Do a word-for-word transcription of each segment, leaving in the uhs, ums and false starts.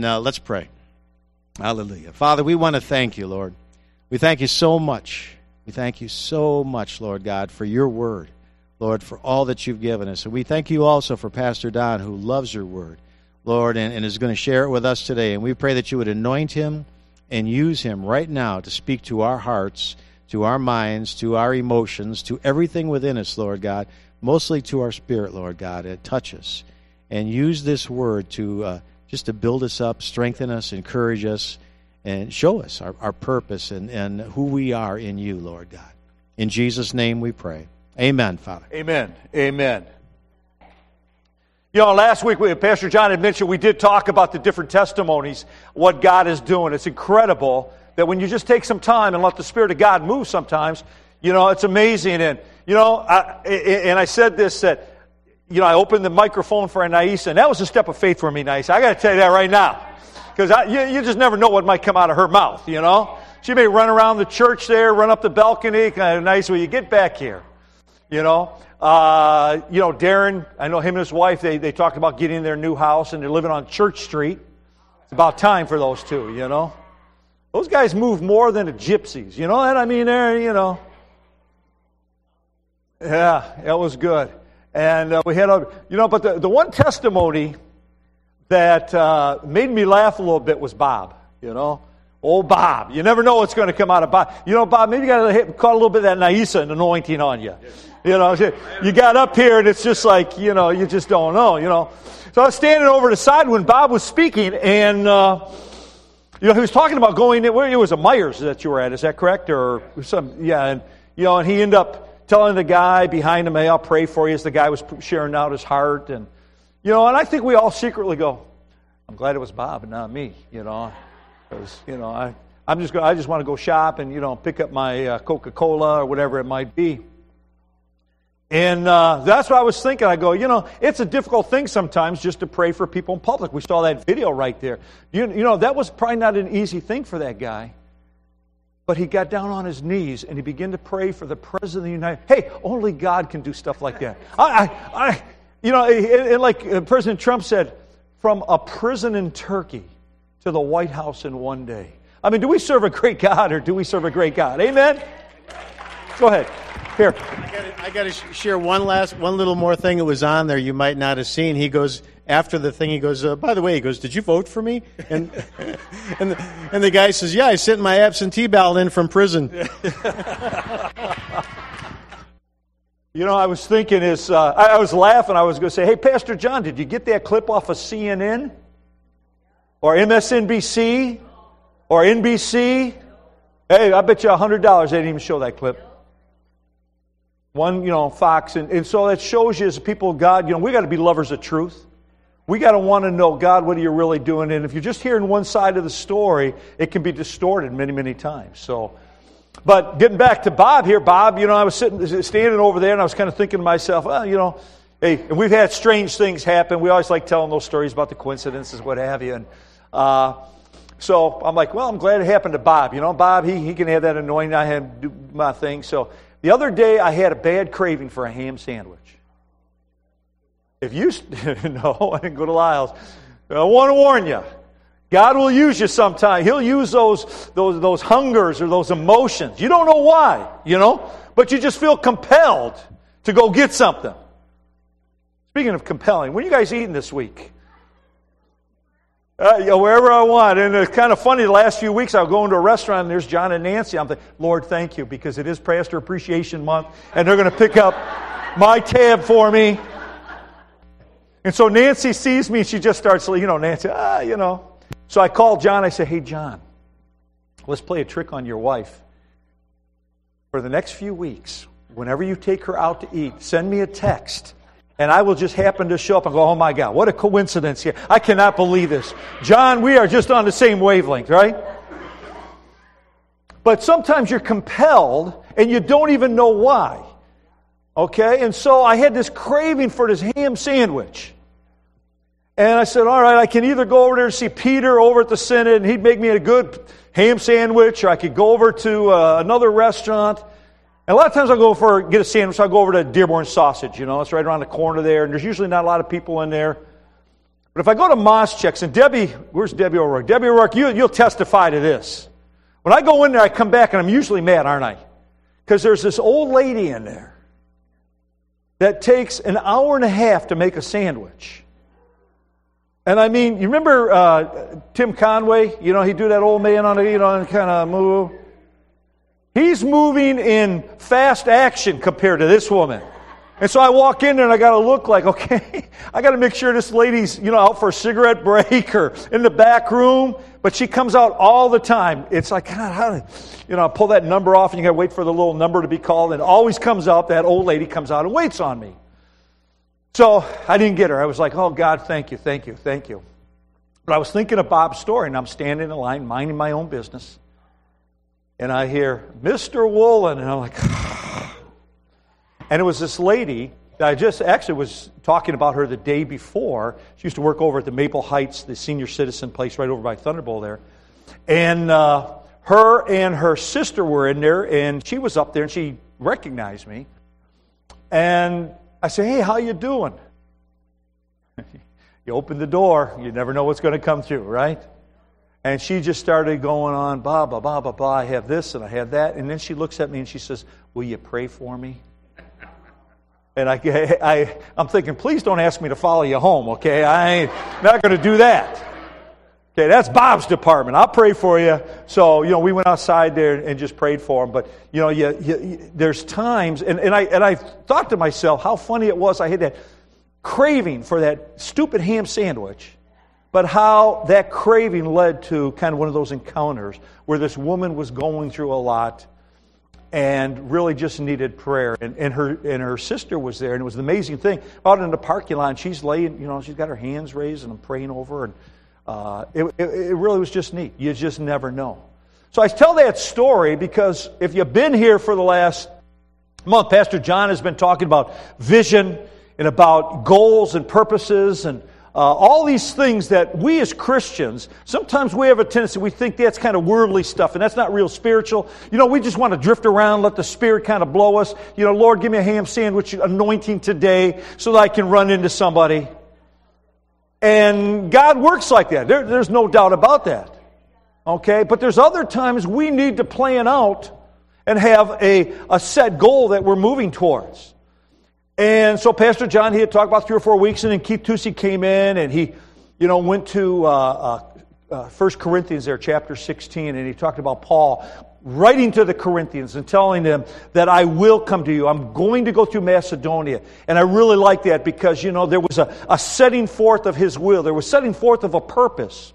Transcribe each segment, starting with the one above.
Now, let's pray. Hallelujah. Father, we want to thank you, Lord. We thank you so much. We thank you so much, Lord God, for your word, Lord, for all that you've given us. And we thank you also for Pastor Don, who loves your word, Lord, and, and is going to share it with us today. And we pray that you would anoint him and use him right now to speak to our hearts, to our minds, to our emotions, to everything within us, Lord God, mostly to our spirit, Lord God. And touch us and use this word to uh, just to build us up, strengthen us, encourage us, and show us our, our purpose and, and who we are in you, Lord God. In Jesus' name we pray. Amen, Father. Amen. Amen. You know, last week, we, Pastor John had mentioned we did talk about the different testimonies, what God is doing. It's incredible that when you just take some time and let the Spirit of God move sometimes, you know, it's amazing. And, you know, I, and I said this, that, you know, I opened the microphone for Anaisa, and that was a step of faith for me, Anaisa. I got to tell you that right now. Because you, you just never know what might come out of her mouth, you know. She may run around the church there, run up the balcony, kind of nice, well, you get back here, you know. Uh, you know, Darren, I know him and his wife, they, they talked about getting their new house, and they're living on Church Street. It's about time for those two, you know. Those guys move more than the gypsies, you know that? I mean, they're, you know. Yeah, it was good. And uh, we had a, you know, but the, the one testimony that uh, made me laugh a little bit was Bob, you know. Oh, Bob. You never know what's going to come out of Bob. You know, Bob, maybe you got to caught a little bit of that Naisa anointing on you. You know, you got up here and it's just like, you know, you just don't know, you know. So I was standing over the side when Bob was speaking, and, uh, you know, he was talking about going, where it was a Myers that you were at, is that correct? Or some, yeah, and, you know, and he ended up telling the guy behind him, hey, I'll pray for you, as the guy was sharing out his heart. And, you know, and I think we all secretly go, I'm glad it was Bob and not me, you know. Because, you know, I, I'm just go, I just want to go shop and, you know, pick up my uh, Coca-Cola or whatever it might be. And uh, that's what I was thinking. I go, you know, it's a difficult thing sometimes just to pray for people in public. We saw that video right there. You, you know, that was probably not an easy thing for that guy. But he got down on his knees and he began to pray for the President of the United States. Hey, only God can do stuff like that. I, I, I you know, and, and like President Trump said, from a prison in Turkey to the White House in one day. I mean, do we serve a great God or do we serve a great God? Amen? Go ahead. Here. I got to share one last, one little more thing that was on there you might not have seen. He goes, after the thing, he goes, uh, by the way, he goes, did you vote for me? And and, the, and the guy says, yeah, I sent my absentee ballot in from prison. You know, I was thinking is, uh, I, I was laughing. I was going to say, hey, Pastor John, did you get that clip off of C N N? Or M S N B C? Or N B C? Hey, I bet you one hundred dollars they didn't even show that clip. One, you know, Fox. And, and so that shows you as people of God, you know, we got to be lovers of truth. We got to want to know, God, what are you really doing? And if you're just hearing one side of the story, it can be distorted many, many times. So, but getting back to Bob here, Bob, you know, I was sitting, standing over there, and I was kind of thinking to myself, well, you know, hey, and we've had strange things happen. We always like telling those stories about the coincidences, what have you. And uh, so I'm like, well, I'm glad it happened to Bob. You know, Bob, he, he can have that anointing. I have to do my thing. So the other day, I had a bad craving for a ham sandwich. If you, no, I didn't go to Lyle's. I want to warn you. God will use you sometime. He'll use those, those, those hungers or those emotions. You don't know why, you know, but you just feel compelled to go get something. Speaking of compelling, when are you guys eating this week? Uh, you know, wherever I want. And it's kind of funny, the last few weeks I'll go into a restaurant and there's John and Nancy. I'm thinking, Lord, thank you, because it is Pastor Appreciation Month and they're going to pick up my tab for me. And so Nancy sees me and she just starts, you know, Nancy, ah, you know. So I called John. I said, hey, John, let's play a trick on your wife. For the next few weeks, whenever you take her out to eat, send me a text. And I will just happen to show up and go, oh, my God, what a coincidence here. I cannot believe this. John, we are just on the same wavelength, right? But sometimes you're compelled and you don't even know why. Okay? And so I had this craving for this ham sandwich. And I said, all right, I can either go over there and see Peter over at the Synod and he'd make me a good ham sandwich, or I could go over to uh, another restaurant. And a lot of times I'll go for get a sandwich, I'll go over to Dearborn Sausage, you know, it's right around the corner there, and there's usually not a lot of people in there. But if I go to Moschecks, and Debbie, where's Debbie O'Rourke? Debbie O'Rourke, you, you'll testify to this. When I go in there, I come back, and I'm usually mad, aren't I? Because there's this old lady in there that takes an hour and a half to make a sandwich. And I mean, you remember uh, Tim Conway? You know, he'd do that old man on a, you know, kind of move. He's moving in fast action compared to this woman. And so I walk in there and I got to look like, okay, I got to make sure this lady's, you know, out for a cigarette break or in the back room. But she comes out all the time. It's like, God, how do, you know, I pull that number off and you got to wait for the little number to be called. And it always comes out, that old lady comes out and waits on me. So I didn't get her. I was like, oh, God, thank you, thank you, thank you. But I was thinking of Bob's story, and I'm standing in line, minding my own business. And I hear, Mister Woolen, and I'm like, and it was this lady that I just actually was talking about her the day before. She used to work over at the Maple Heights, the senior citizen place right over by Thunderbolt there. And uh, her and her sister were in there, and she was up there, and she recognized me. And I said, hey, how you doing? You open the door, you never know what's going to come through, right? And she just started going on, blah, blah, blah, blah, blah. I have this and I have that. And then she looks at me and she says, will you pray for me? And I, I, I'm thinking, please don't ask me to follow you home, okay? I ain't not going to do that. Okay, that's Bob's department. I'll pray for you. So, you know, we went outside there and just prayed for him. But, you know, you, you, there's times, and, and I and I thought to myself how funny it was. I had that craving for that stupid ham sandwich, but how that craving led to kind of one of those encounters where this woman was going through a lot and really just needed prayer. And, and her and her sister was there, and it was an amazing thing. Out in the parking lot, she's laying, you know, she's got her hands raised, and I'm praying over her, and Uh, it, it, it really was just neat. You just never know. So I tell that story because if you've been here for the last month, Pastor John has been talking about vision and about goals and purposes and uh, all these things that we as Christians, sometimes we have a tendency, we think that's kind of worldly stuff and that's not real spiritual. You know, we just want to drift around, let the Spirit kind of blow us. You know, Lord, give me a ham sandwich anointing today so that I can run into somebody. And God works like that. There, there's no doubt about that. Okay? But there's other times we need to plan out and have a, a set goal that we're moving towards. And so Pastor John, he had talked about three or four weeks, and then Keith Tusey came in, and he, you know, went to uh, uh, uh, First Corinthians there, chapter sixteen, and he talked about Paul writing to the Corinthians and telling them that I will come to you. I'm going to go through Macedonia. And I really like that because, you know, there was a, a setting forth of his will. There was setting forth of a purpose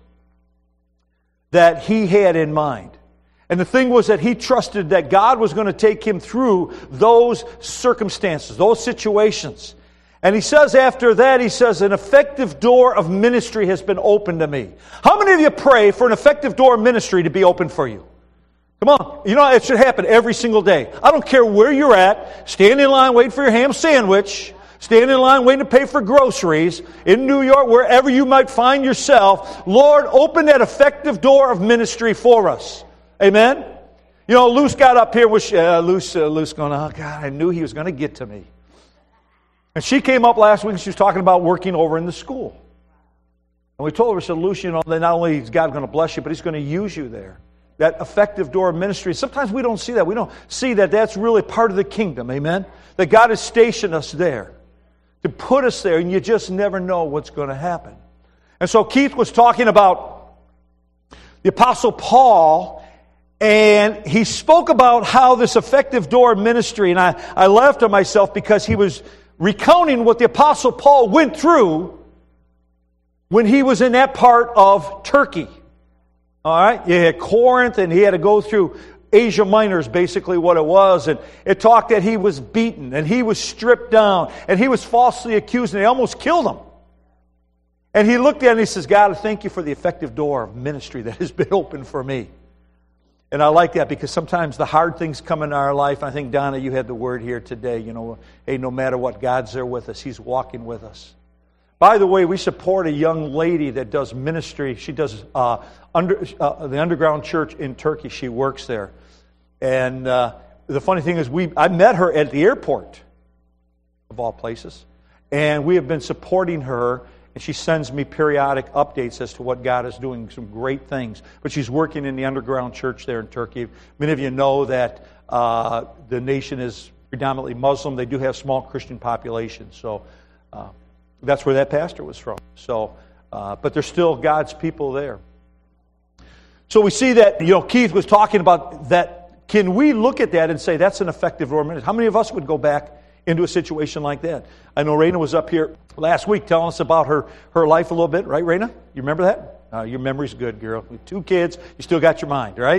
that he had in mind. And the thing was that he trusted that God was going to take him through those circumstances, those situations. And he says after that, he says, an effective door of ministry has been opened to me. How many of you pray for an effective door of ministry to be open for you? Come on. You know, it should happen every single day. I don't care where you're at. Stand in line waiting for your ham sandwich. Stand in line waiting to pay for groceries. In New York, wherever you might find yourself. Lord, open that effective door of ministry for us. Amen? You know, Luce got up here. With, uh, Luce, uh, Luce going, oh, God, I knew he was going to get to me. And she came up last week and she was talking about working over in the school. And we told her, we said, Luce, you know, that not only is God going to bless you, but He's going to use you there. That effective door of ministry. Sometimes we don't see that. We don't see that that's really part of the kingdom. Amen? That God has stationed us there to put us there, and you just never know what's going to happen. And so Keith was talking about the Apostle Paul, and he spoke about how this effective door of ministry, and I, I laughed at myself because he was recounting what the Apostle Paul went through when he was in that part of Turkey. All right, you had Corinth, and he had to go through Asia Minor is basically what it was. And it talked that he was beaten, and he was stripped down, and he was falsely accused, and they almost killed him. And he looked at it and he says, God, I thank you for the effective door of ministry that has been opened for me. And I like that because sometimes the hard things come in our life. I think, Donna, you had the word here today. You know, hey, no matter what, God's there with us. He's walking with us. By the way, we support a young lady that does ministry. She does uh, under uh, the underground church in Turkey. She works there. And uh, the funny thing is, we I met her at the airport, of all places. And we have been supporting her And she sends me periodic updates as to what God is doing, some great things. But she's working in the underground church there in Turkey. Many of you know that uh, the nation is predominantly Muslim. They do have small Christian populations. So uh, that's where that pastor was from. So, uh, but there's still God's people there. So we see that, you know, Keith was talking about that. Can we look at that and say that's an effective ordinance? How many of us would go back into a situation like that? I know Raina was up here last week telling us about her, her life a little bit, right, Raina? You remember that? Uh, your memory's good, girl. With two kids, you still got your mind, right?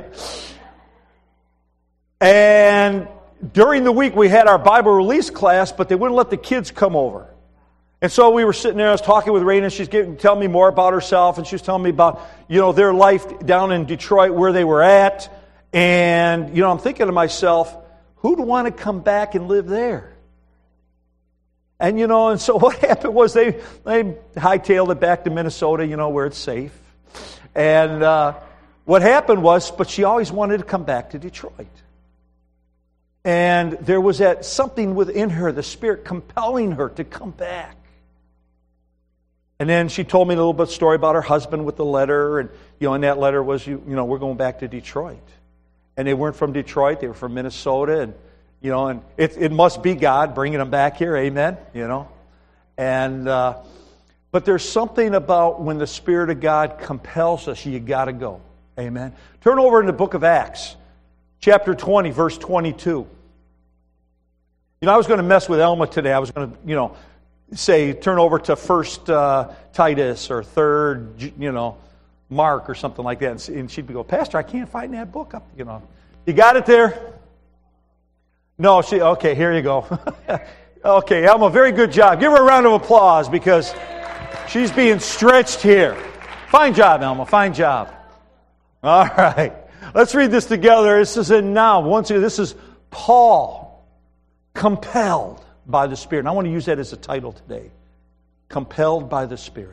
And during the week, we had our Bible release class, but they wouldn't let the kids come over. And so we were sitting there, I was talking with Raina, and she's getting, telling me more about herself, and she was telling me about, you know, their life down in Detroit, where they were at. And, you know, I'm thinking to myself, who'd want to come back and live there? And, you know, and so what happened was they, they hightailed it back to Minnesota, you know, where it's safe. And uh, what happened was, but she always wanted to come back to Detroit. And there was that something within her, the Spirit compelling her to come back. And then she told me a little bit of story about her husband with the letter. And, you know, in that letter was, you, you know, we're going back to Detroit. And they weren't from Detroit, they were from Minnesota. And, you know, and it, it must be God bringing them back here, amen, you know. And, uh, but there's something about when the Spirit of God compels us, you got to go, amen. Turn over in the book of Acts, chapter twenty, verse twenty-two. You know, I was going to mess with Elma today. I was going to, you know, say, turn over to First uh, Titus or Third, you know, Mark or something like that. And she'd go, Pastor, I can't find that book up, you know. You got it there? No, she, okay, here you go. Okay, Elma, very good job. Give her a round of applause because she's being stretched here. Fine job, Elma, fine job. All right, let's read this together. This is in now. Once again, this is Paul, compelled by the Spirit. And I want to use that as a title today. Compelled by the Spirit.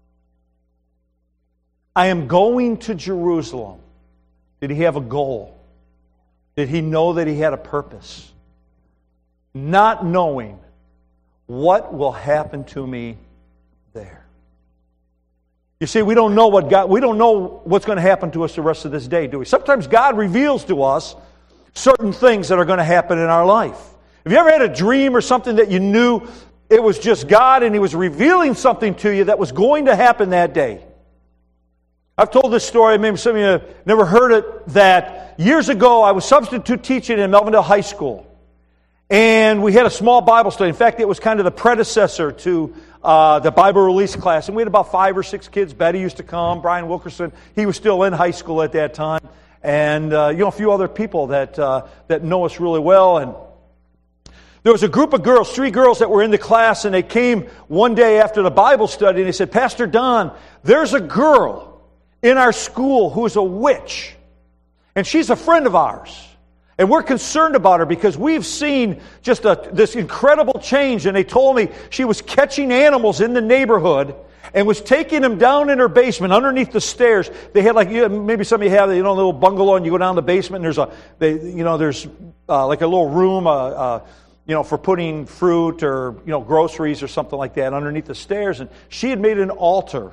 I am going to Jerusalem. Did he have a goal? Did he know that he had a purpose? Not knowing what will happen to me there. You see, we don't know what God, we don't know what's going to happen to us the rest of this day, do we? Sometimes God reveals to us certain things that are going to happen in our life. Have you ever had a dream or something that you knew it was just God and He was revealing something to you that was going to happen that day? I've told this story, maybe some of you have never heard it, that years ago I was substitute teaching in Melvindale High School. And we had a small Bible study. In fact, it was kind of the predecessor to uh, the Bible release class. And we had about five or six kids. Betty used to come. Brian Wilkerson, he was still in high school at that time. And, uh, you know, a few other people that uh, that know us really well. And there was a group of girls, three girls that were in the class, and they came one day after the Bible study, and they said, Pastor Don, there's a girl in our school who's a witch, and she's a friend of ours. And we're concerned about her because we've seen just a, this incredible change. And they told me she was catching animals in the neighborhood and was taking them down in her basement underneath the stairs. They had like, maybe some of you have, you know, a little bungalow, and you go down the basement, and there's a, they, you know, there's uh, like a little room, uh, uh, you know, for putting fruit or, you know, groceries or something like that underneath the stairs. And she had made an altar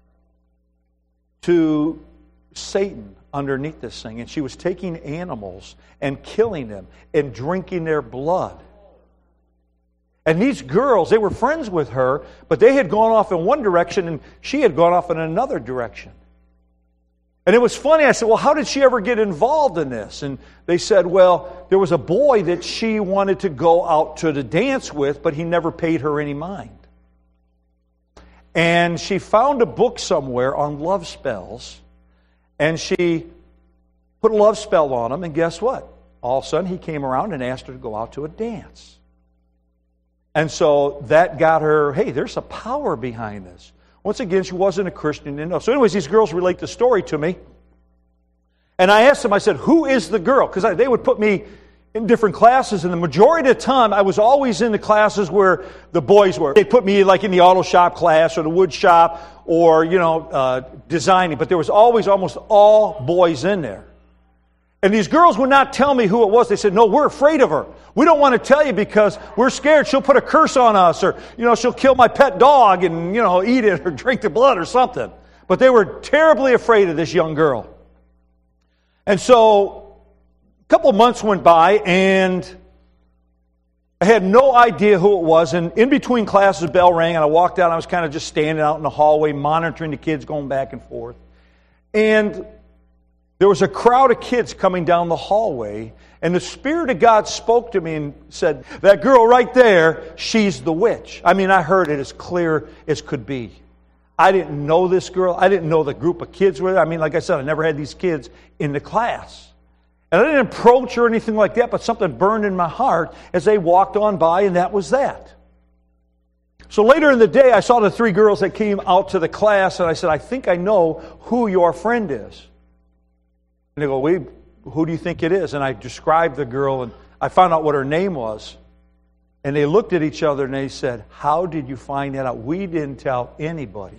to Satan underneath this thing, and she was taking animals and killing them and drinking their blood. And these girls, they were friends with her, but they had gone off in one direction and she had gone off in another direction. And it was funny, I said, well, how did she ever get involved in this? And they said, well, there was a boy that she wanted to go out to the dance with, but he never paid her any mind. And she found a book somewhere on love spells, and she put a love spell on him, and guess what? All of a sudden, he came around and asked her to go out to a dance. And so that got her, hey, there's a power behind this. Once again, she wasn't a Christian. Didn't know. So anyways, these girls relate the story to me. And I asked them, I said, who is the girl? Because they would put me in different classes, and the majority of the time, I was always in the classes where the boys were. They put me like in the auto shop class or the wood shop or, you know, uh, designing. But there was always almost all boys in there. And these girls would not tell me who it was. They said, no, we're afraid of her. We don't want to tell you because we're scared she'll put a curse on us, or, you know, she'll kill my pet dog and, you know, eat it or drink the blood or something. But they were terribly afraid of this young girl. And so a couple of months went by, and I had no idea who it was. And in between classes, the bell rang, and I walked out. And I was kind of just standing out in the hallway, monitoring the kids going back and forth. And there was a crowd of kids coming down the hallway, and the Spirit of God spoke to me and said, that girl right there, she's the witch. I mean, I heard it as clear as could be. I didn't know this girl. I didn't know the group of kids were there. I mean, like I said, I never had these kids in the class. And I didn't approach her or anything like that, but something burned in my heart as they walked on by, and that was that. So later in the day, I saw the three girls that came out to the class, and I said, I think I know who your friend is. And they go, we, who do you think it is? And I described the girl, and I found out what her name was. And they looked at each other, and they said, how did you find that out? We didn't tell anybody.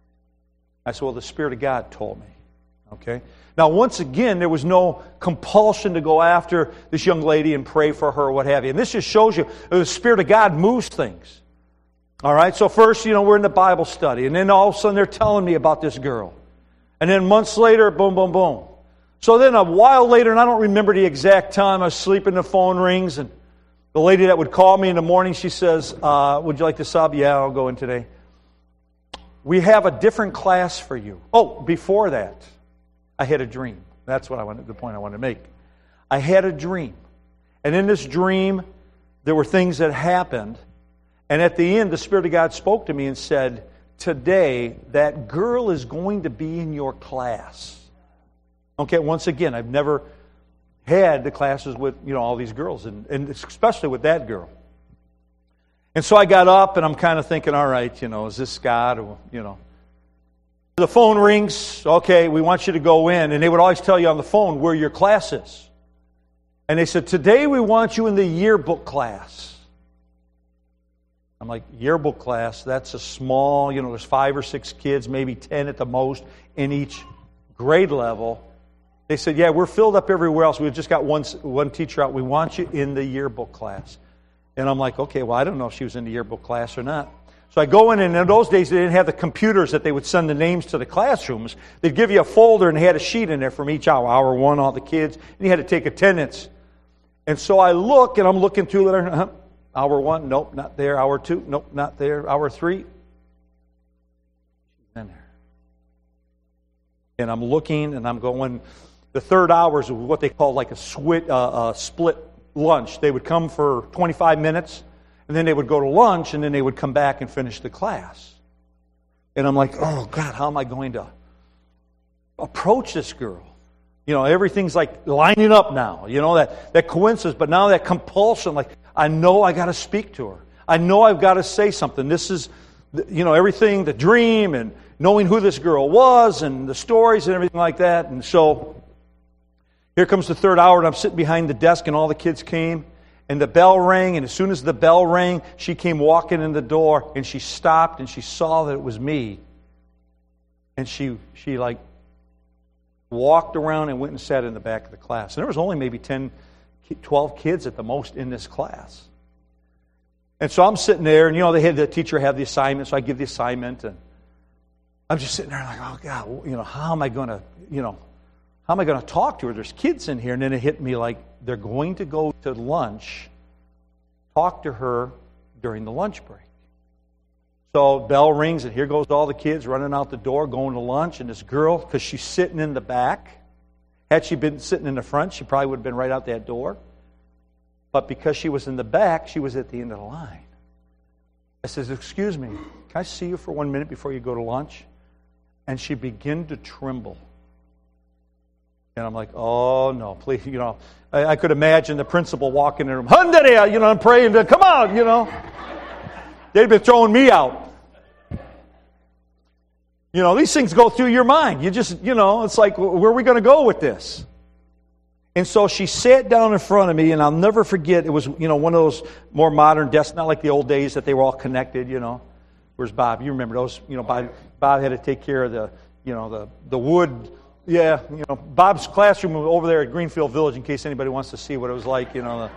I said, well, the Spirit of God told me. Okay? Now, once again, there was no compulsion to go after this young lady and pray for her or what have you. And this just shows you the Spirit of God moves things. All right? So first, you know, we're in the Bible study. And then all of a sudden, they're telling me about this girl. And then months later, boom, boom, boom. So then a while later, and I don't remember the exact time, I was sleeping, the phone rings, and the lady that would call me in the morning, she says, uh, would you like to sub? Yeah, I'll go in today. We have a different class for you. Oh, before that, I had a dream. That's what I wanted, the point I wanted to make. I had a dream. And in this dream, there were things that happened. And at the end, the Spirit of God spoke to me and said, today, that girl is going to be in your class. Okay, once again, I've never had the classes with, you know, all these girls, and, and especially with that girl. And so I got up, and I'm kind of thinking, all right, you know, is this God? Or, you know. The phone rings, okay, we want you to go in. And they would always tell you on the phone where your class is. And they said, today we want you in the yearbook class. I'm like, yearbook class? That's a small, you know, there's five or six kids, maybe ten at the most, in each grade level. They said, yeah, we're filled up everywhere else. We've just got one, one teacher out. We want you in the yearbook class. And I'm like, okay, well, I don't know if she was in the yearbook class or not. So I go in, and in those days, they didn't have the computers that they would send the names to the classrooms. They'd give you a folder, and they had a sheet in there from each hour. Hour one, all the kids. And you had to take attendance. And so I look, and I'm looking through there. Uh-huh. Hour one, nope, not there. Hour two, nope, not there. Hour three, she's in there. And I'm looking, and I'm going... The third hour is what they call like a swit, uh, uh, split lunch. They would come for twenty-five minutes, and then they would go to lunch, and then they would come back and finish the class. And I'm like, oh, God, how am I going to approach this girl? You know, everything's like lining up now. You know, that, that coincidence, but now that compulsion, like, I know I got to speak to her. I know I've got to say something. This is, you know, everything, the dream, and knowing who this girl was, and the stories and everything like that. And so... here comes the third hour, and I'm sitting behind the desk, and all the kids came, and the bell rang, and as soon as the bell rang, she came walking in the door, and she stopped, and she saw that it was me. And she, she like, walked around and went and sat in the back of the class. And there was only maybe ten, twelve kids at the most in this class. And so I'm sitting there, and, you know, they had the teacher have the assignment, so I give the assignment, and I'm just sitting there like, oh, God, you know, how am I going to, you know, how am I going to talk to her? There's kids in here. And then it hit me like, they're going to go to lunch, talk to her during the lunch break. So bell rings, and here goes all the kids running out the door, going to lunch. And this girl, because she's sitting in the back, had she been sitting in the front, she probably would have been right out that door. But because she was in the back, she was at the end of the line. I says, excuse me, can I see you for one minute before you go to lunch? And she began to tremble. And I'm like, oh, no, please, you know. I, I could imagine the principal walking in the room, Hyundai, you know, and praying to, come on, you know. They'd been throwing me out. You know, these things go through your mind. You just, you know, it's like, where are we going to go with this? And so she sat down in front of me, and I'll never forget, it was, you know, one of those more modern desks, not like the old days that they were all connected, you know. Where's Bob? You remember those, you know, Bob, Bob had to take care of the, you know, the, the wood Yeah, you know, Bob's classroom was over there at Greenfield Village in case anybody wants to see what it was like, you know.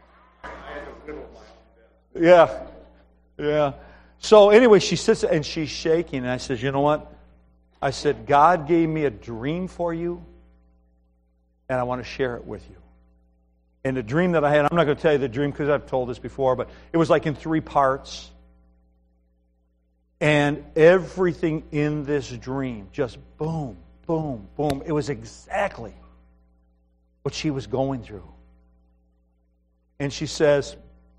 The, yeah, yeah. So anyway, she sits and she's shaking, and I said, you know what? I said, God gave me a dream for you, and I want to share it with you. And the dream that I had, I'm not going to tell you the dream because I've told this before, but it was like in three parts. And everything in this dream just boom, boom, boom. It was exactly what she was going through. And she says,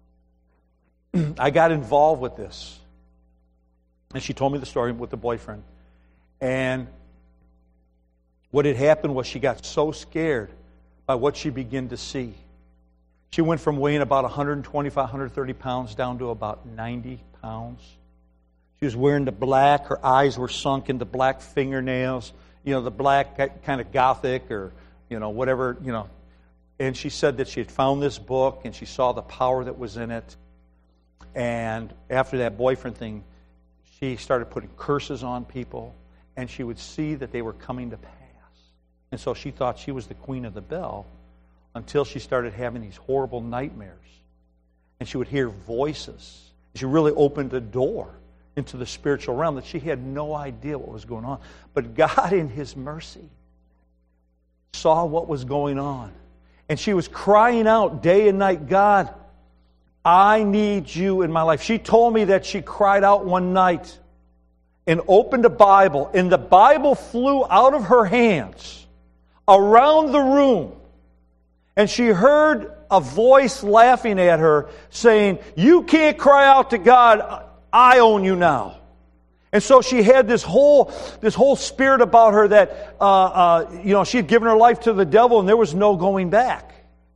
I got involved with this. And she told me the story with the boyfriend. And what had happened was she got so scared by what she began to see. She went from weighing about one hundred twenty-five, one hundred thirty pounds down to about ninety pounds. She was wearing the black. Her eyes were sunk into black fingernails. You know, the black kind of gothic or, you know, whatever, you know. And she said that she had found this book and she saw the power that was in it. And after that boyfriend thing, she started putting curses on people. And she would see that they were coming to pass. And so she thought she was the queen of the bell until she started having these horrible nightmares. And she would hear voices. She really opened a door into the spiritual realm that she had no idea what was going on. But God, in His mercy, saw what was going on. And she was crying out day and night, God, I need you in my life. She told me that she cried out one night and opened a Bible, and the Bible flew out of her hands around the room. And she heard a voice laughing at her saying, you can't cry out to God, I own you now. And so she had this whole this whole spirit about her that uh, uh, you know, she had given her life to the devil and there was no going back.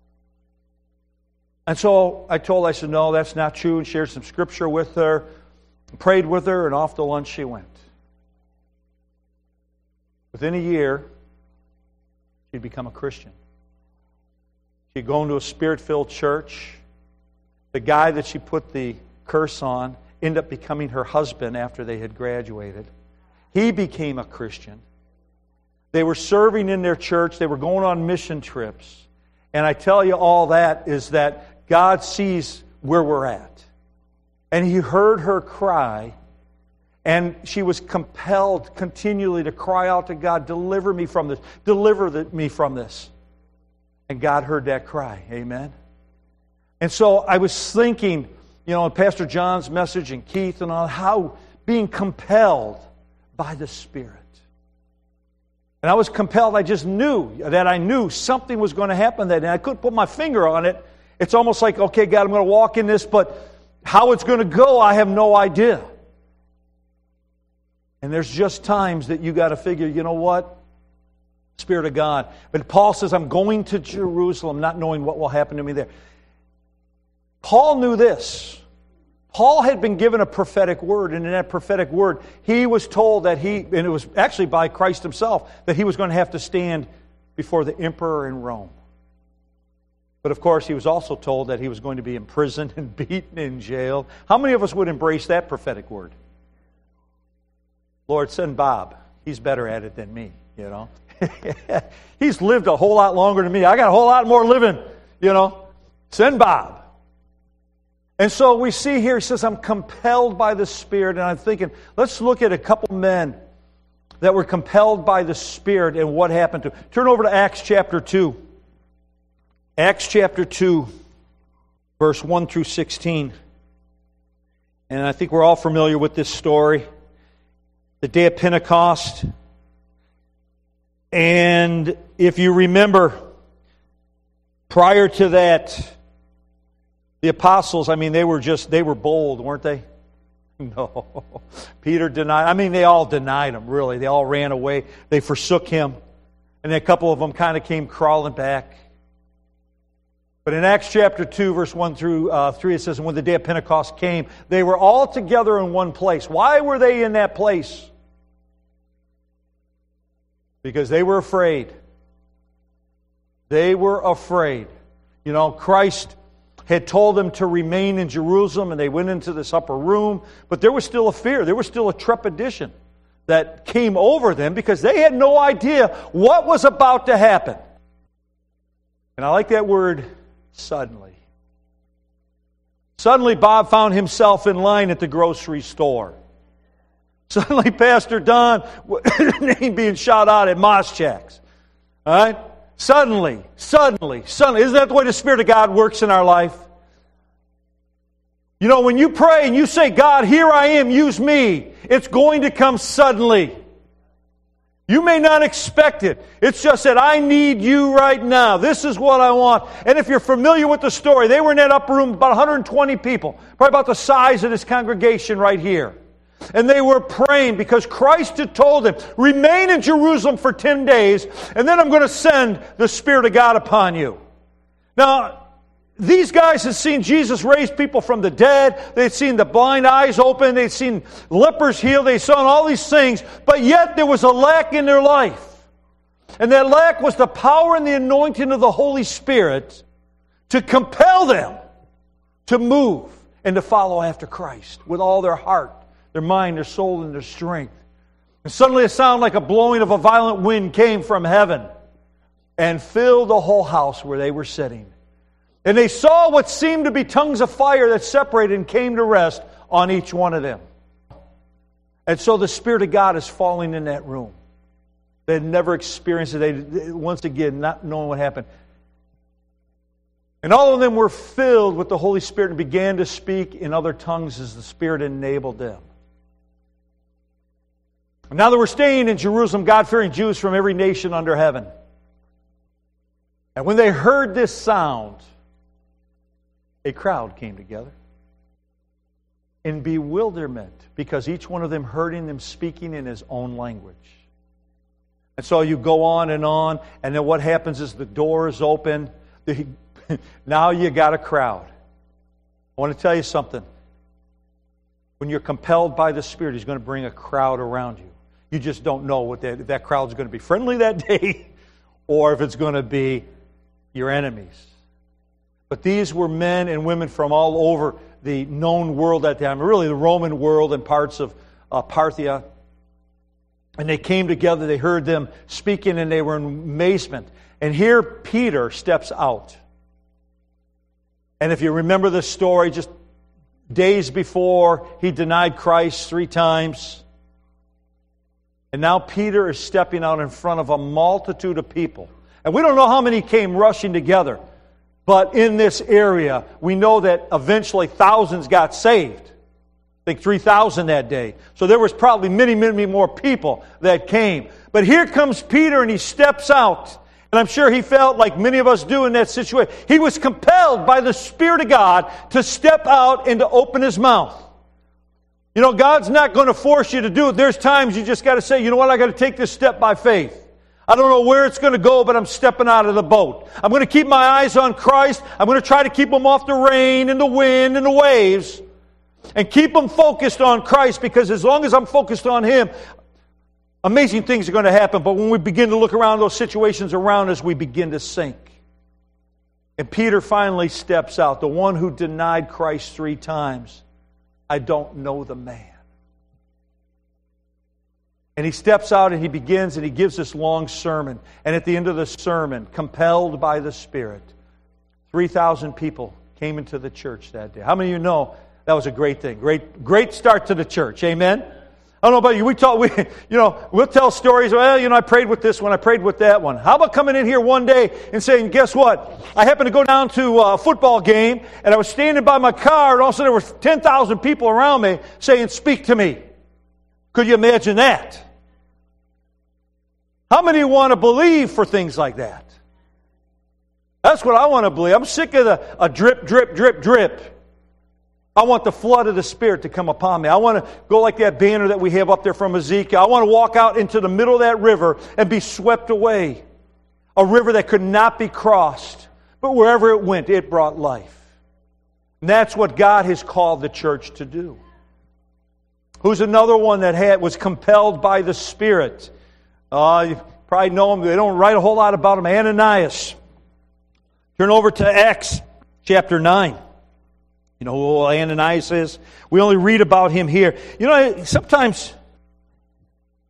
And so I told her, I said, no, that's not true, and shared some scripture with her, prayed with her, and off to lunch she went. Within a year, she'd become a Christian. She'd gone to a Spirit-filled church. The guy that she put the curse on ended up becoming her husband after they had graduated. He became a Christian. They were serving in their church. They were going on mission trips. And I tell you all that is that God sees where we're at. And He heard her cry. And she was compelled continually to cry out to God, deliver me from this. Deliver the, me from this. And God heard that cry. Amen. And so I was thinking, you know, in Pastor John's message and Keith and all, how being compelled by the Spirit. And I was compelled, I just knew that I knew something was going to happen that day. I couldn't put my finger on it. It's almost like, okay, God, I'm going to walk in this, but how it's going to go, I have no idea. And there's just times that you got to figure, you know what? Spirit of God. But Paul says, I'm going to Jerusalem, not knowing what will happen to me there. Paul knew this. Paul had been given a prophetic word, and in that prophetic word, he was told that he, and it was actually by Christ Himself, that he was going to have to stand before the emperor in Rome. But of course, he was also told that he was going to be imprisoned and beaten and jailed. How many of us would embrace that prophetic word? Lord, send Bob. He's better at it than me, you know. He's lived a whole lot longer than me. I got a whole lot more living, you know. Send Bob. And so we see here, he says, I'm compelled by the Spirit. And I'm thinking, let's look at a couple men that were compelled by the Spirit and what happened to them. Turn over to Acts chapter two. Acts chapter two, verse one through sixteen. And I think we're all familiar with this story. The day of Pentecost. And if you remember, prior to that, the apostles, I mean, they were just, they were bold, weren't they? No. Peter denied, I mean, they all denied Him, really. They all ran away. They forsook Him. And then a couple of them kind of came crawling back. But in Acts chapter two, verse one through uh, three, it says, and when the day of Pentecost came, they were all together in one place. Why were they in that place? Because they were afraid. They were afraid. You know, Christ had told them to remain in Jerusalem, and they went into this upper room, but there was still a fear. There was still a trepidation. that came over them because they had no idea what was about to happen. And I like that word, suddenly. Suddenly, Bob found himself in line at the grocery store. Suddenly, Pastor Don, name being shot out at Moschak's. All right? Suddenly, suddenly, suddenly. Isn't that the way the Spirit of God works in our life? You know, when you pray and you say, God, here I am, use me, it's going to come suddenly. You may not expect it. It's just that I need you right now. This is what I want. And if you're familiar with the story, they were in that upper room, about one hundred twenty people, probably about the size of this congregation right here. And they were praying because Christ had told them, remain in Jerusalem for ten days, and then I'm going to send the Spirit of God upon you. Now, these guys had seen Jesus raise people from the dead. They'd seen the blind eyes open. They'd seen lepers healed. They saw all these things. But yet there was a lack in their life. And that lack was the power and the anointing of the Holy Spirit to compel them to move and to follow after Christ with all their heart, their mind, their soul, and their strength. And suddenly a sound like a blowing of a violent wind came from heaven and filled the whole house where they were sitting. And they saw what seemed to be tongues of fire that separated and came to rest on each one of them. And so the Spirit of God is falling in that room. They had never experienced it. They, once again, not knowing what happened. And all of them were filled with the Holy Spirit and began to speak in other tongues as the Spirit enabled them. And now that we're staying in Jerusalem, God-fearing Jews from every nation under heaven. And when they heard this sound, a crowd came together in bewilderment because each one of them heard them speaking in his own language. And so you go on and on, and then what happens is the door is open. The, now you got a crowd. I want to tell you something. When you're compelled by the Spirit, He's going to bring a crowd around you. You just don't know what that, if that crowd's going to be friendly that day or if it's going to be your enemies. But these were men and women from all over the known world at that time, really the Roman world and parts of uh, Parthia. And they came together, they heard them speaking, and they were in amazement. And here Peter steps out. And if you remember the story, just days before, he denied Christ three times. And now Peter is stepping out in front of a multitude of people. And we don't know how many came rushing together. But in this area, we know that eventually thousands got saved. I think three thousand that day. So there was probably many, many more people that came. But here comes Peter and he steps out. And I'm sure he felt like many of us do in that situation. He was compelled by the Spirit of God to step out and to open his mouth. You know, God's not going to force you to do it. There's times you just got to say, you know what, I got to take this step by faith. I don't know where it's going to go, but I'm stepping out of the boat. I'm going to keep my eyes on Christ. I'm going to try to keep them off the rain and the wind and the waves and keep them focused on Christ, because as long as I'm focused on Him, amazing things are going to happen. But when we begin to look around those situations around us, we begin to sink. And Peter finally steps out, the one who denied Christ three times. I don't know the man. And he steps out and he begins and he gives this long sermon. And at the end of the sermon, compelled by the Spirit, three thousand people came into the church that day. How many of you know that was a great thing? Great, great start to the church. Amen? I don't know about you. We talk, we, you know, we'll tell stories. Well, you know, I prayed with this one. I prayed with that one. How about coming in here one day and saying, guess what? I happened to go down to a football game and I was standing by my car and all of a sudden there were ten thousand people around me saying, speak to me. Could you imagine that? How many want to believe for things like that? That's what I want to believe. I'm sick of the a drip, drip, drip, drip. I want the flood of the Spirit to come upon me. I want to go like that banner that we have up there from Ezekiel. I want to walk out into the middle of that river and be swept away. A river that could not be crossed. But wherever it went, it brought life. And that's what God has called the church to do. Who's another one that had was compelled by the Spirit? Uh, you probably know him. They don't write a whole lot about him. Ananias. Turn over to Acts chapter nine. You know who Ananias is? We only read about him here. You know, sometimes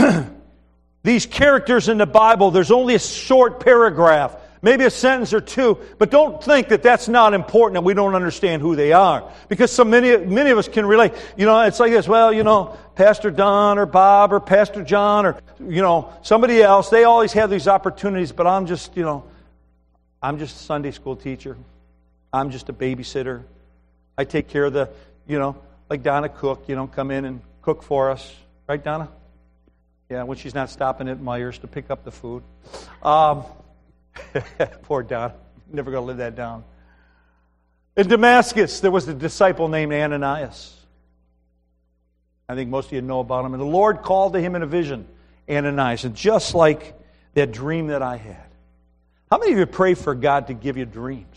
these characters in the Bible, there's only a short paragraph, maybe a sentence or two, but don't think that that's not important and we don't understand who they are. Because so many, many of us can relate. You know, it's like this, well, you know, Pastor Don or Bob or Pastor John or, you know, somebody else, they always have these opportunities, but I'm just, you know, I'm just a Sunday school teacher. I'm just a babysitter. I take care of the, you know, like Donna Cook, you know, come in and cook for us. Right, Donna? Yeah, when she's not stopping at Myers to pick up the food. Um, poor Donna. Never going to live that down. In Damascus, there was a disciple named Ananias. I think most of you know about him. And the Lord called to him in a vision, Ananias. And just like that dream that I had. How many of you pray for God to give you dreams?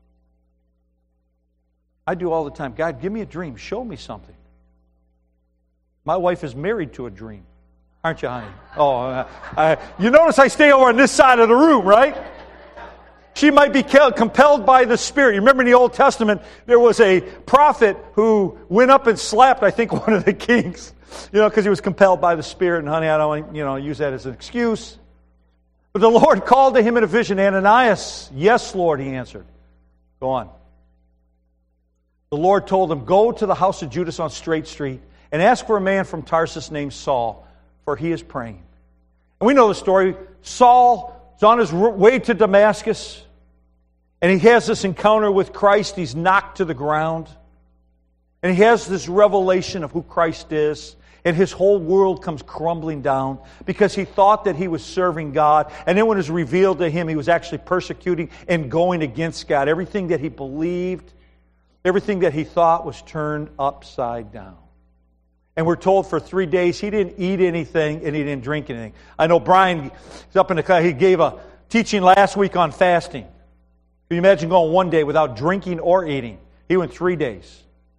I do all the time. God, give me a dream. Show me something. My wife is married to a dream. Aren't you, honey? Oh, uh, I, you notice I stay over on this side of the room, right? She might be compelled by the Spirit. You remember in the Old Testament, there was a prophet who went up and slapped, I think, one of the kings, you know, because he was compelled by the Spirit. And honey, I don't want to, you know, use that as an excuse. But the Lord called to him in a vision, Ananias. Yes, Lord, he answered. Go on. The Lord told him, go to the house of Judas on Straight Street and ask for a man from Tarsus named Saul, for he is praying. And we know the story. Saul is on his way to Damascus, and he has this encounter with Christ. He's knocked to the ground. And he has this revelation of who Christ is. And his whole world comes crumbling down because he thought that he was serving God. And then when it was revealed to him, he was actually persecuting and going against God. Everything that he believed, everything that he thought was turned upside down. And we're told for three days he didn't eat anything and he didn't drink anything. I know Brian is up in the car. He gave a teaching last week on fasting. Can you imagine going one day without drinking or eating? He went three days.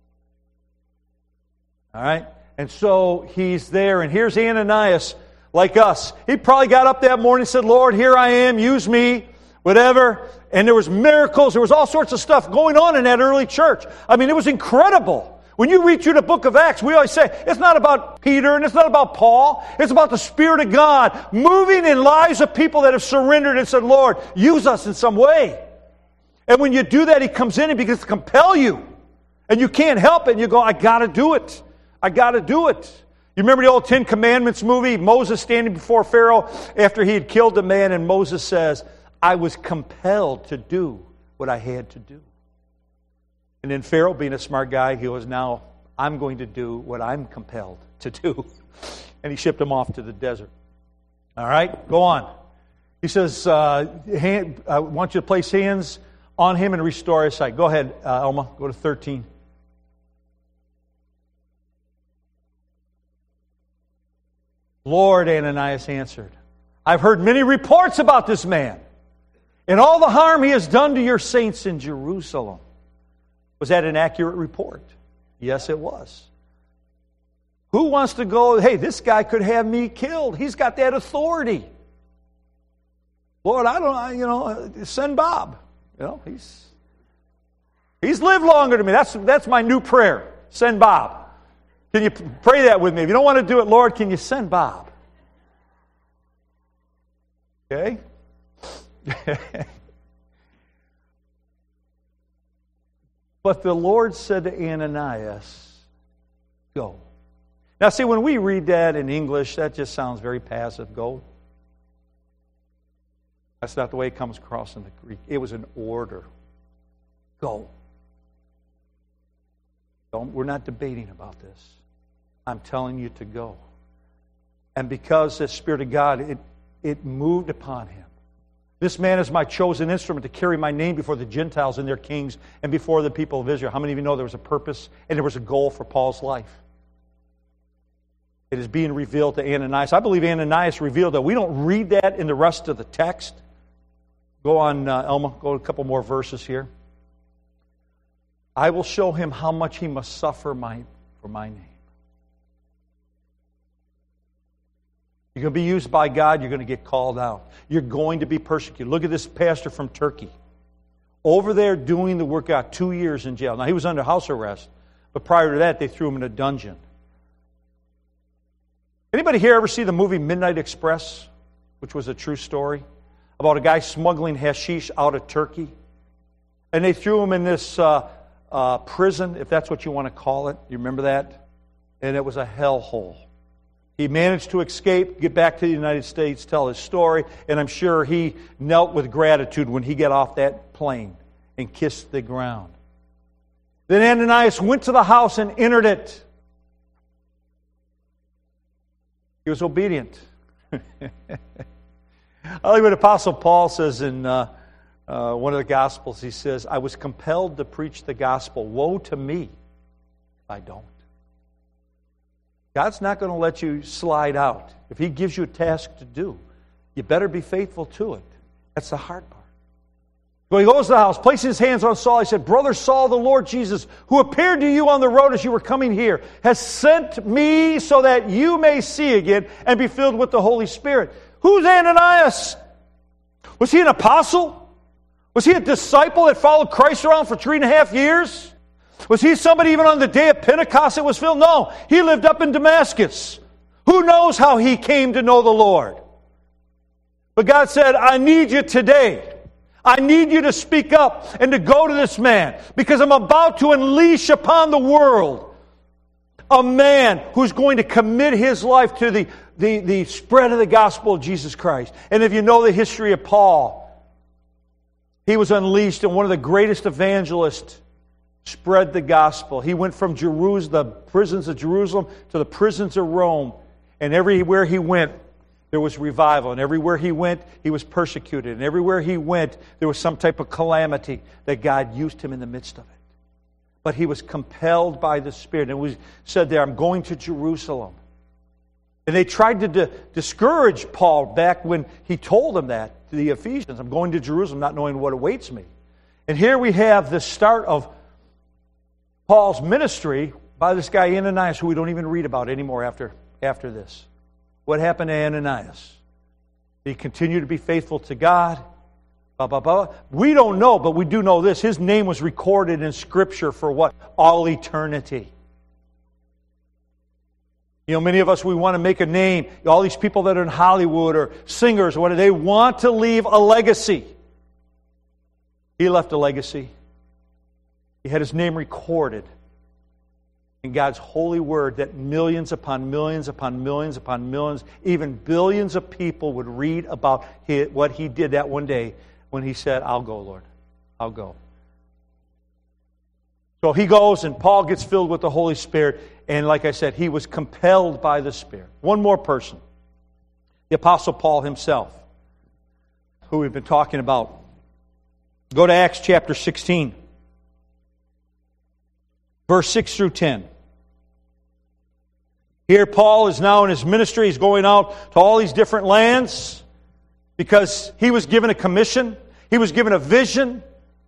All right? And so he's there, and here's Ananias, like us. He probably got up that morning and said, Lord, here I am, use me, whatever. And there was miracles, there was all sorts of stuff going on in that early church. I mean, it was incredible. When you read through the book of Acts, we always say, it's not about Peter and it's not about Paul. It's about the Spirit of God moving in lives of people that have surrendered and said, Lord, use us in some way. And when you do that, He comes in and begins to compel you. And you can't help it. And you go, I got to do it. I got to do it. You remember the old Ten Commandments movie? Moses standing before Pharaoh after he had killed a man, and Moses says, I was compelled to do what I had to do. And then Pharaoh, being a smart guy, he goes, now I'm going to do what I'm compelled to do. And he shipped him off to the desert. All right, go on. He says, uh, hand, I want you to place hands on him and restore his sight. Go ahead, uh, Elma, go to thirteen. Lord, Ananias answered, I've heard many reports about this man and all the harm he has done to your saints in Jerusalem. Was that an accurate report? Yes, it was. Who wants to go, hey, this guy could have me killed. He's got that authority. Lord, I don't, you know, send Bob. You know, he's he's lived longer than me. That's, that's my new prayer. Send Bob. Can you pray that with me? If you don't want to do it, Lord, can you send Bob? Okay? But the Lord said to Ananias, go. Now see, when we read that in English, that just sounds very passive. Go. That's not the way it comes across in the Greek. It was an order. Go. Don't, we're not debating about this. I'm telling you to go. And because the Spirit of God, it, it moved upon him. This man is my chosen instrument to carry my name before the Gentiles and their kings and before the people of Israel. How many of you know there was a purpose and there was a goal for Paul's life? It is being revealed to Ananias. I believe Ananias revealed that. We don't read that in the rest of the text. Go on, uh, Elma, go a couple more verses here. I will show him how much he must suffer my, for my name. You're going to be used by God. You're going to get called out. You're going to be persecuted. Look at this pastor from Turkey. Over there doing the work out, two years in jail. Now, he was under house arrest, but prior to that, they threw him in a dungeon. Anybody here ever see the movie Midnight Express, which was a true story, about a guy smuggling hashish out of Turkey? And they threw him in this uh, uh, prison, if that's what you want to call it. You remember that? And it was a hellhole. He managed to escape, get back to the United States, tell his story, and I'm sure he knelt with gratitude when he got off that plane and kissed the ground. Then Ananias went to the house and entered it. He was obedient. I like what Apostle Paul says in uh, uh, one of the Gospels. He says, I was compelled to preach the gospel. Woe to me if I don't. God's not going to let you slide out. If He gives you a task to do, you better be faithful to it. That's the hard part. So he goes to the house, places his hands on Saul. He said, Brother Saul, the Lord Jesus, who appeared to you on the road as you were coming here, has sent me so that you may see again and be filled with the Holy Spirit. Who's Ananias? Was he an apostle? Was he a disciple that followed Christ around for three and a half years? Was he somebody even on the day of Pentecost that was filled? No, he lived up in Damascus. Who knows how he came to know the Lord? But God said, I need you today. I need you to speak up and to go to this man because I'm about to unleash upon the world a man who's going to commit his life to the, the, the spread of the gospel of Jesus Christ. And if you know the history of Paul, he was unleashed, and one of the greatest evangelists spread the gospel. He went from Jerusalem, the prisons of Jerusalem to the prisons of Rome, and everywhere he went, there was revival. And everywhere he went, he was persecuted. And everywhere he went, there was some type of calamity that God used him in the midst of it. But he was compelled by the Spirit. And it was said there, I'm going to Jerusalem. And they tried to di- discourage Paul back when he told them that to the Ephesians. I'm going to Jerusalem not knowing what awaits me. And here we have the start of Paul's ministry by this guy Ananias, who we don't even read about anymore after, after this. What happened to Ananias? Did he continue to be faithful to God? Blah, blah, blah. We don't know, but we do know this. His name was recorded in Scripture for what? All eternity. You know, many of us, we want to make a name. All these people that are in Hollywood or singers, what do they want to leave a legacy? He left a legacy. He had his name recorded in God's holy word that millions upon millions upon millions upon millions, even billions of people would read about his, what he did that one day when he said, I'll go, Lord. I'll go. So he goes, and Paul gets filled with the Holy Spirit, and like I said, he was compelled by the Spirit. One more person, the Apostle Paul himself, who we've been talking about. Go to Acts chapter sixteen. Verse six through ten. Here Paul is now in his ministry. He's going out to all these different lands because he was given a commission. He was given a vision.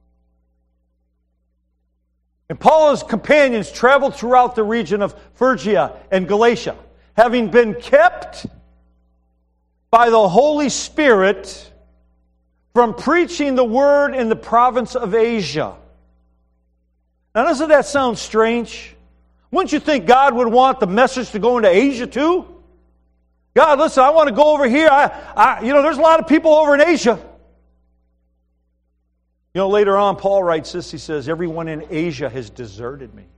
And Paul and his companions traveled throughout the region of Phrygia and Galatia, having been kept by the Holy Spirit from preaching the word in the province of Asia. Now, doesn't that sound strange? Wouldn't you think God would want the message to go into Asia too? God, listen, I want to go over here. I, I, you know, there's a lot of people over in Asia. You know, later on, Paul writes this. He says, everyone in Asia has deserted me.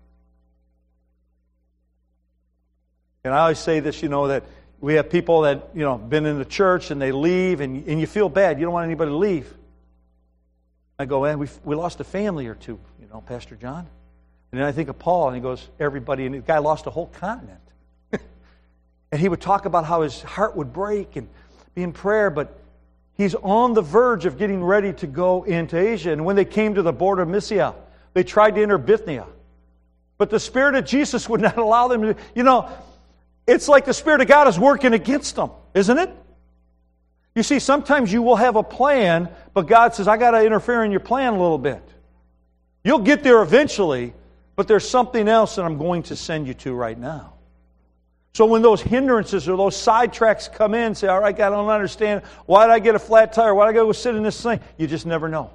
And I always say this, you know, that we have people that, you know, been in the church and they leave and, and you feel bad. You don't want anybody to leave. I go, man, we we lost a family or two, you know, Pastor John. And then I think of Paul, and he goes, everybody, and the guy lost a whole continent. And he would talk about how his heart would break and be in prayer, but he's on the verge of getting ready to go into Asia. And when they came to the border of Mysia, they tried to enter Bithynia. But the Spirit of Jesus would not allow them to, you know, it's like the Spirit of God is working against them, isn't it? You see, sometimes you will have a plan, but God says, I got to interfere in your plan a little bit. You'll get there eventually, but there's something else that I'm going to send you to right now. So when those hindrances or those sidetracks come in, say, all right, God, I don't understand. Why did I get a flat tire? Why did I go sit in this thing? You just never know.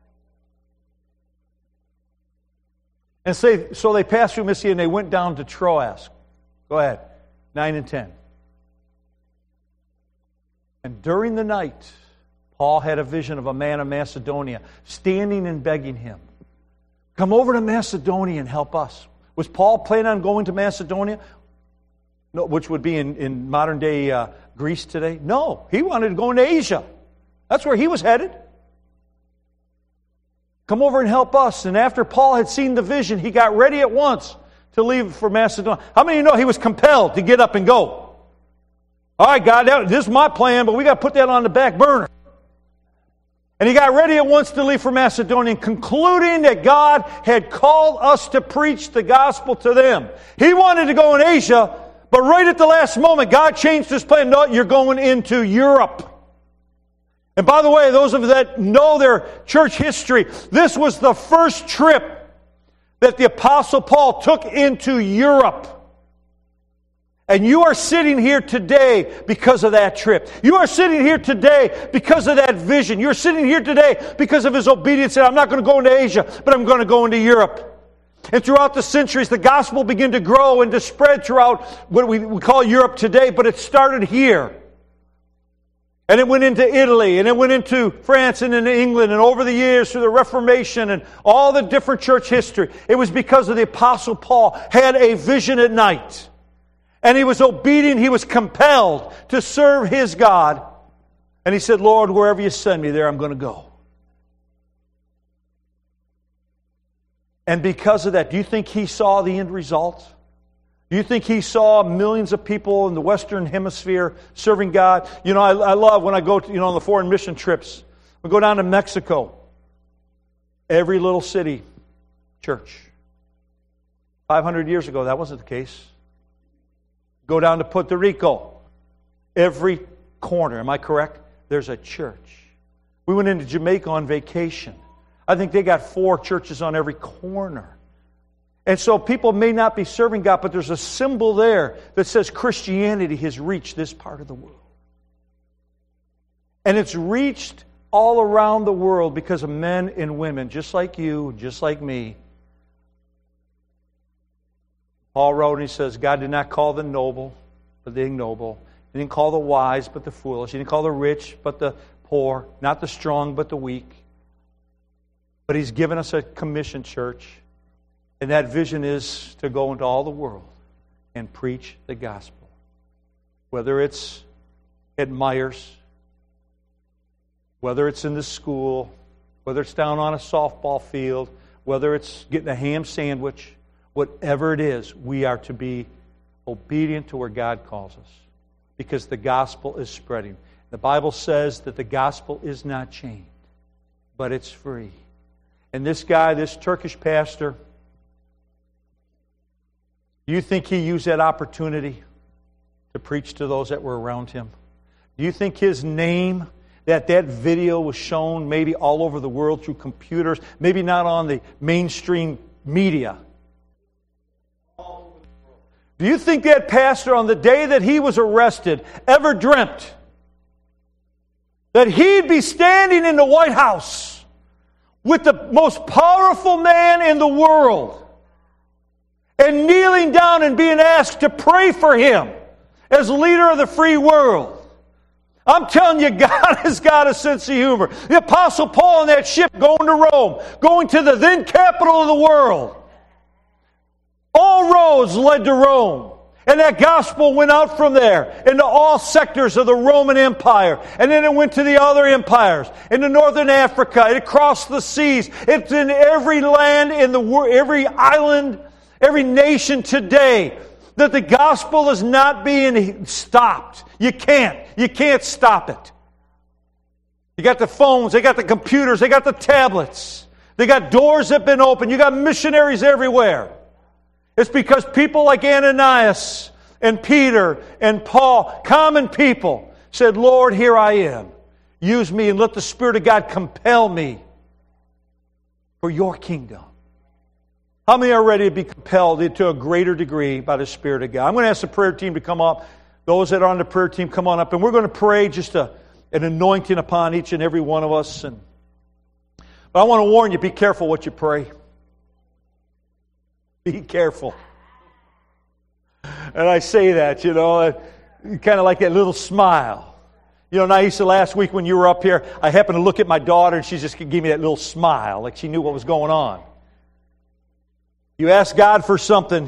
And say, so they passed through Mysia and they went down to Troas. Go ahead. nine and ten. And during the night, Paul had a vision of a man of Macedonia standing and begging him, come over to Macedonia and help us. Was Paul planning on going to Macedonia? No, which would be in, in modern day uh, Greece today? No, he wanted to go into Asia. That's where he was headed. Come over and help us. And after Paul had seen the vision, he got ready at once to leave for Macedonia. How many of you know he was compelled to get up and go? All right, God, that, this is my plan, but we got to put that on the back burner. And he got ready at once to leave for Macedonia, concluding that God had called us to preach the gospel to them. He wanted to go in Asia, but right at the last moment, God changed his plan. No, you're going into Europe. And by the way, those of you that know their church history, this was the first trip that the Apostle Paul took into Europe. And you are sitting here today because of that trip. You are sitting here today because of that vision. You're sitting here today because of his obedience. And I'm not going to go into Asia, but I'm going to go into Europe. And throughout the centuries, the gospel began to grow and to spread throughout what we, we call Europe today. But it started here. And it went into Italy, and it went into France and into England, and over the years through the Reformation and all the different church history. It was because of the Apostle Paul had a vision at night. And he was obedient, he was compelled to serve his God. And he said, Lord, wherever you send me there, I'm going to go. And because of that, do you think he saw the end result? Do you think he saw millions of people in the Western Hemisphere serving God? You know, I, I love when I go to, you know, on the foreign mission trips. We go down to Mexico. Every little city, church. five hundred years ago, that wasn't the case. Go down to Puerto Rico. Every corner, am I correct? There's a church. We went into Jamaica on vacation. I think they got four churches on every corner. And so people may not be serving God, but there's a symbol there that says Christianity has reached this part of the world. And it's reached all around the world because of men and women, just like you, just like me. Paul wrote and he says, God did not call the noble, but the ignoble. He didn't call the wise, but the foolish. He didn't call the rich, but the poor. Not the strong, but the weak. But He's given us a commission, church. And that vision is to go into all the world and preach the gospel. Whether it's at Myers, whether it's in the school, whether it's down on a softball field, whether it's getting a ham sandwich, whatever it is, we are to be obedient to where God calls us. Because the gospel is spreading. The Bible says that the gospel is not chained, but it's free. And this guy, this Turkish pastor, do you think he used that opportunity to preach to those that were around him? Do you think his name, that that video was shown maybe all over the world through computers, maybe not on the mainstream media? Do you think that pastor, on the day that he was arrested, ever dreamt that he'd be standing in the White House with the most powerful man in the world and kneeling down and being asked to pray for him as leader of the free world? I'm telling you, God has got a sense of humor. The Apostle Paul on that ship going to Rome, going to the then capital of the world. All roads led to Rome. And that gospel went out from there into all sectors of the Roman Empire. And then it went to the other empires. Into northern Africa. It crossed the seas. It's in every land, in the world, every island, every nation today. That the gospel is not being stopped. You can't. You can't stop it. You got the phones. They got the computers. They got the tablets. They got doors that have been opened. You got missionaries everywhere. It's because people like Ananias and Peter and Paul, common people, said, Lord, here I am. Use me and let the Spirit of God compel me for your kingdom. How many are ready to be compelled to a greater degree by the Spirit of God? I'm going to ask the prayer team to come up. Those that are on the prayer team, come on up. And we're going to pray just a, an anointing upon each and every one of us. And, but I want to warn you, be careful what you pray. Be careful. And I say that, you know, kind of like that little smile. You know, Naisa, last week when you were up here, I happened to look at my daughter and she just gave me that little smile, like she knew what was going on. You ask God for something,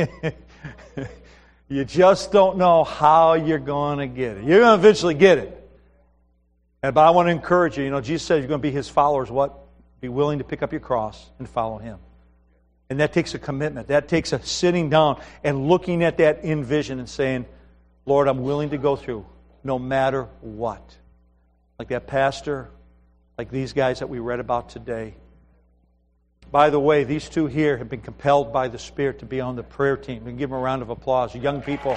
you just don't know how you're going to get it. You're going to eventually get it. And, but I want to encourage you, you know, Jesus said you're going to be His followers. What? Be willing to pick up your cross and follow Him. And that takes a commitment. That takes a sitting down and looking at that in vision and saying, Lord, I'm willing to go through no matter what. Like that pastor, like these guys that we read about today. By the way, these two here have been compelled by the Spirit to be on the prayer team. And give them a round of applause. Young people.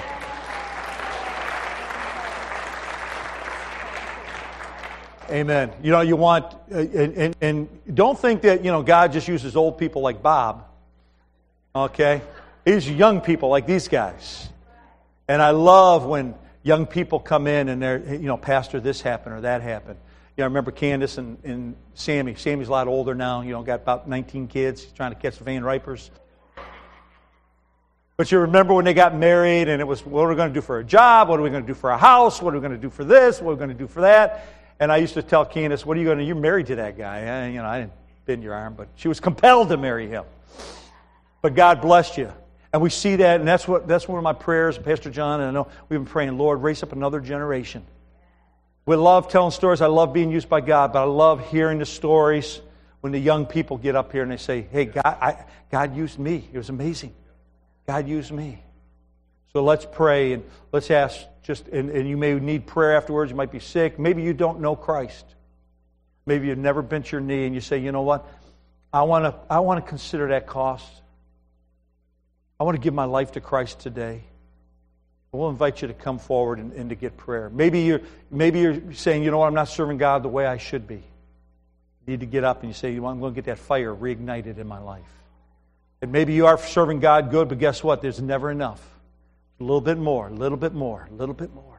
Amen. You know, you want, uh, and, and, and don't think that, you know, God just uses old people like Bob. Okay? He uses young people like these guys. And I love when young people come in and they're, you know, Pastor, this happened or that happened. You know, I remember Candace and, and Sammy. Sammy's a lot older now, you know, got about nineteen kids. He's trying to catch the Van Ripers. But you remember when they got married and it was, what are we going to do for a job? What are we going to do for a house? What are we going to do for this? What are we going to do for that? And I used to tell Candace, what are you going to do? You're married to that guy. I, you know, I didn't bend your arm, but she was compelled to marry him. But God blessed you. And we see that, and that's what that's one of my prayers, Pastor John, and I know we've been praying, Lord, raise up another generation. We love telling stories. I love being used by God, but I love hearing the stories when the young people get up here and they say, hey, God, I, God used me. It was amazing. God used me. So let's pray, and let's ask, just, and, and you may need prayer afterwards. You might be sick. Maybe you don't know Christ. Maybe you've never bent your knee, and you say, you know what? I want to I want to consider that cost. I want to give my life to Christ today. We'll invite you to come forward and, and to get prayer. Maybe you're, maybe you're saying, you know what, I'm not serving God the way I should be. You need to get up and you say, you know, I'm going to get that fire reignited in my life. And maybe you are serving God good, but guess what? There's never enough. A little bit more, a little bit more, a little bit more.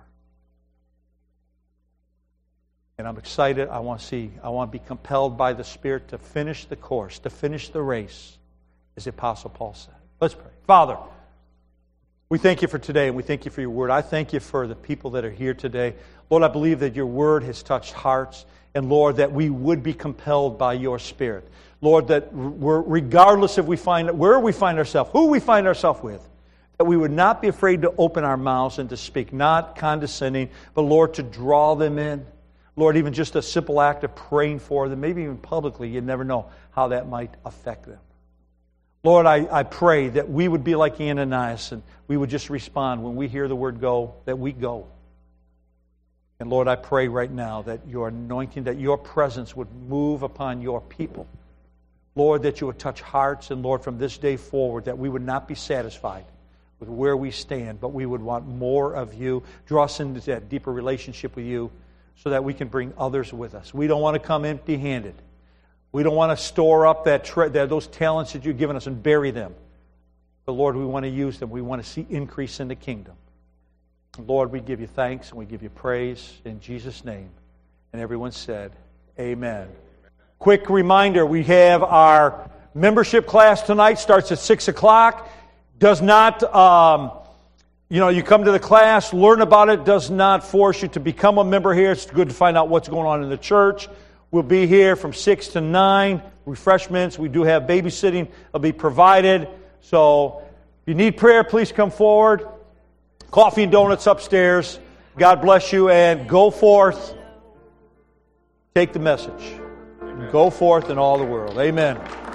And I'm excited. I want to see, I want to be compelled by the Spirit to finish the course, to finish the race, as the Apostle Paul said. Let's pray. Father, we thank you for today, and we thank you for your word. I thank you for the people that are here today. Lord, I believe that your word has touched hearts, and Lord, that we would be compelled by your Spirit. Lord, that we're, regardless if we find where we find ourselves, who we find ourselves with, that we would not be afraid to open our mouths and to speak, not condescending, but Lord, to draw them in. Lord, even just a simple act of praying for them, maybe even publicly, you never know how that might affect them. Lord, I, I pray that we would be like Ananias and we would just respond when we hear the word go, that we go. And Lord, I pray right now that your anointing, that your presence would move upon your people. Lord, that you would touch hearts, and Lord, from this day forward, that we would not be satisfied with where we stand, but we would want more of you. Draw us into that deeper relationship with you so that we can bring others with us. We don't want to come empty-handed. We don't want to store up that, tre- that those talents that you've given us and bury them. But Lord, we want to use them. We want to see increase in the kingdom. Lord, we give you thanks and we give you praise in Jesus' name. And everyone said, amen. Quick reminder, we have our membership class tonight. Starts at six o'clock. Does not, um, you know, you come to the class, learn about it. Does not force you to become a member here. It's good to find out what's going on in the church. We'll be here from six to nine. Refreshments. We do have babysitting. Will be provided. So if you need prayer, please come forward. Coffee and donuts upstairs. God bless you, and go forth. Take the message. Go forth in all the world. Amen.